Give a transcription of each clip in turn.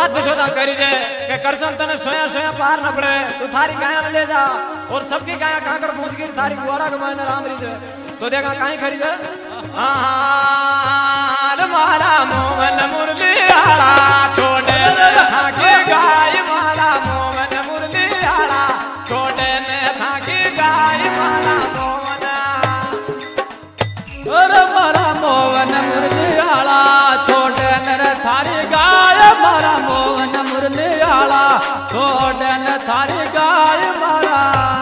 बात जशोदा करी जे के करसन तने सोया सोया पार न पड़े तू थारी गाया ले जा और सबकी गाया काकड़ पूछ के थारी गुआड़ा के मायने राम री जे तो देखा काई खरी जे हां मारा मोहन मुरली आला छोड़े थाके गाय मारा मोहन मुरली आला छोड़े ने थाके गाय मारा मोहन अरे मारा मोहन मुरली आला छोड़े ने थारी गाय मारा मोहन मुरली आला छोड़े ने थारी गाय मारा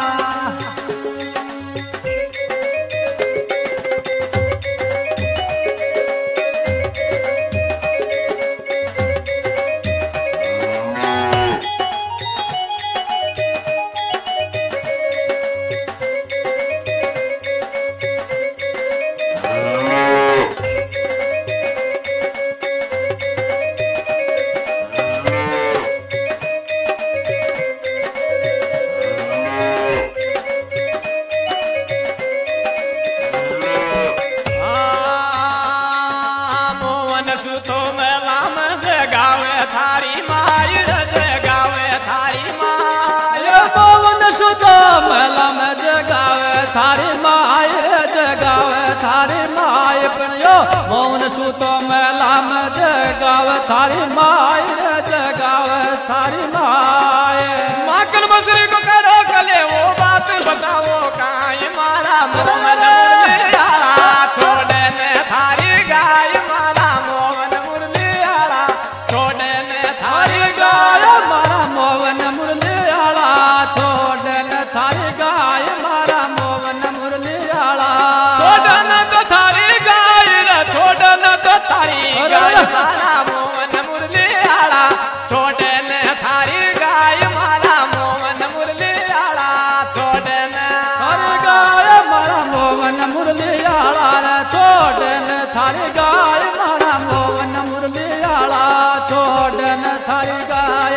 थारी माय जगावे थारी माय प्रणयो मौन सूतो मेला में जगावे थारी माय जगावे थारी माय माकन मसरी को करो कले वो बात बताओ काई मारा मोहन मुरली आला छोड़े ने थारी गाय मारा मोहन मुरली आला छोड़े ने थारी गाय मारा मोहन मुरली आला छोड़े ने थारी गाय मारा मोहन मुरली आला छोड़े न तो थारी गाय रे छोड़े न तो थारी गाय मारा मोहन मुरली आला छोड़े ने थारी गाय मारा मोहन मुरली आला छोड़े ने थारी गाय मारा मोहन मुरली आला छोड़े ने थारी गाय मारा मोहन मुरली आला छोड़े ने थारी गाय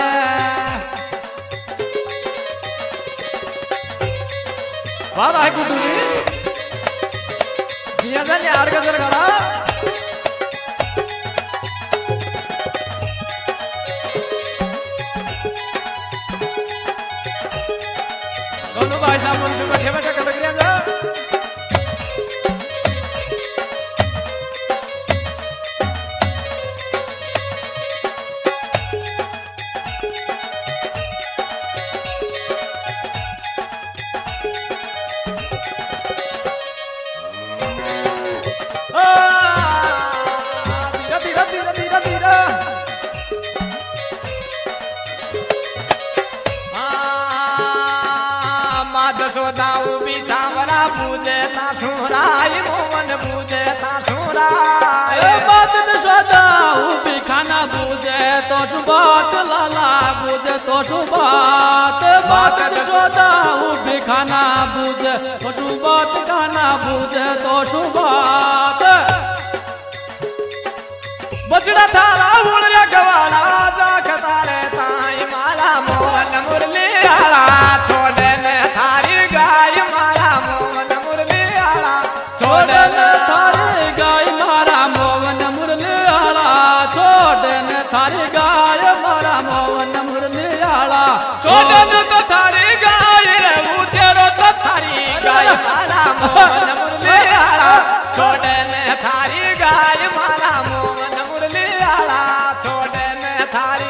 वाह भाई गुड्डू जी दिया जा ने आड़ गजर गाड़ा सोनू भाई साहब मुझे बैठे बैठे कर लग रहा जशोदा उबी सांवरा पूजे तासुराय मोहन पूजे तासुराय बात जशोदा उबी खाना पूजे तो सुबात लाला पूजे तो सुबात बात जशोदा उबी खाना पूजे तो सुबात खाना पूजे तो सुबात बसड़ा थारा उड़िया गवाला जा खतारे ताई माला मोहन मुरली आला छोड़े ने थारी गाय मारा मोहन मुरली आला छोड़े ने थारी गाय मारा मोहन मुरली आला छोड़े ने थारी गाय मारा मोहन मुरली आला छोड़े ने तो थारी गाय रे उचेरो तो थारी गाय मारा मोहन मुरली आला छोड़े ने थारी गाय मारा मोहन मुरली आला छोड़े ने थारी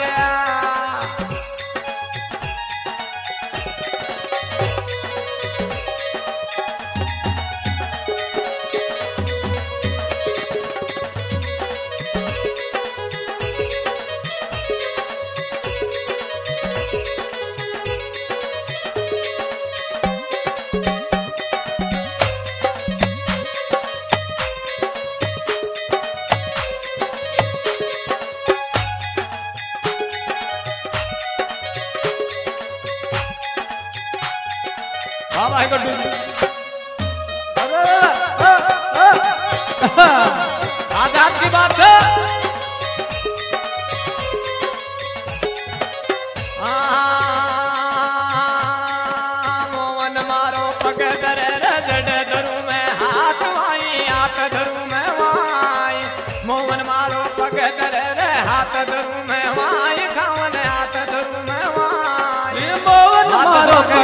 हाँ भाई गड्डू आजाद की बात है मोहन मारो पग धरे जड धरू में हाथ वाई हाथ धरू में वाई मोहन मारो पग धरे हाथ धरू में वाई खाओ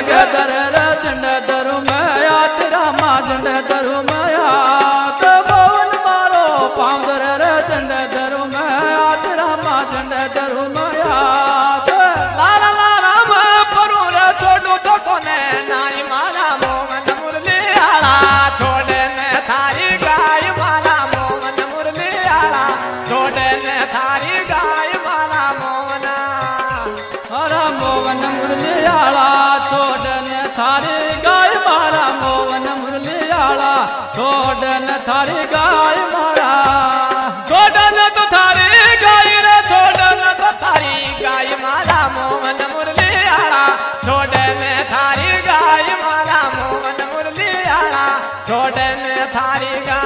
लगे दर रे झंडे दरू में आत रामा झंडे दरू में आत मोहन मारो पाँव दर रे झंडे दरू में आत रामा झंडे दरू में आत लाला ला राम परू रे छोड़ू तो कोने नाई मारा मोहन मुरली आला छोड़े ने थारी गाय माला मोहन मुरली आला छोड़े ने थारी गाय माला मोहना हरा मोहन मुरली आला छोड़न थारी गाय मारा मोहन मुरली आला छोड़न थारी गाय मारा छोड़न तो थारी गाय रे छोड़न तो थारी गाय माला मोहन मुरली आला छोड़े ने थारी गाय माला मोहन मुरली आला छोड़े ने थारी गाय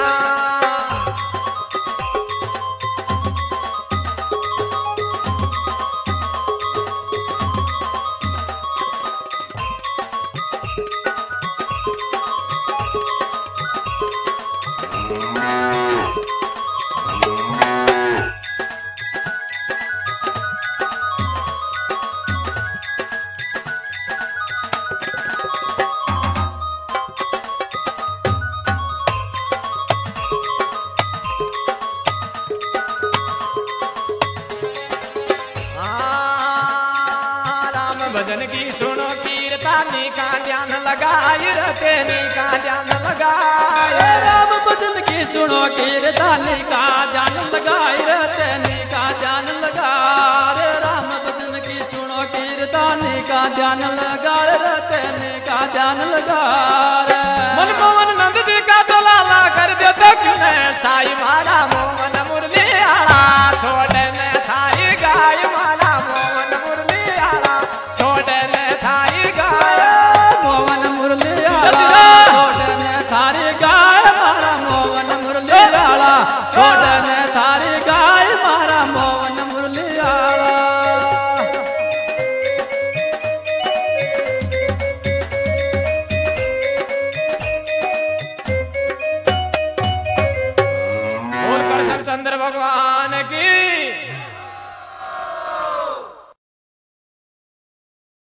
भजन की सुनो कीर्तनी का ध्यान लगाए रते का ध्यान लगाए राम भजन की सुनो कीर्तनी का ध्यान लगाए रतनी का ध्यान लगा रे राम भजन की सुनो कीर्तनी का ध्यान लगा रतनी का ध्यान लगा रे मनमोहन नंद जी का तो लाला कर देते क्यों साई मारा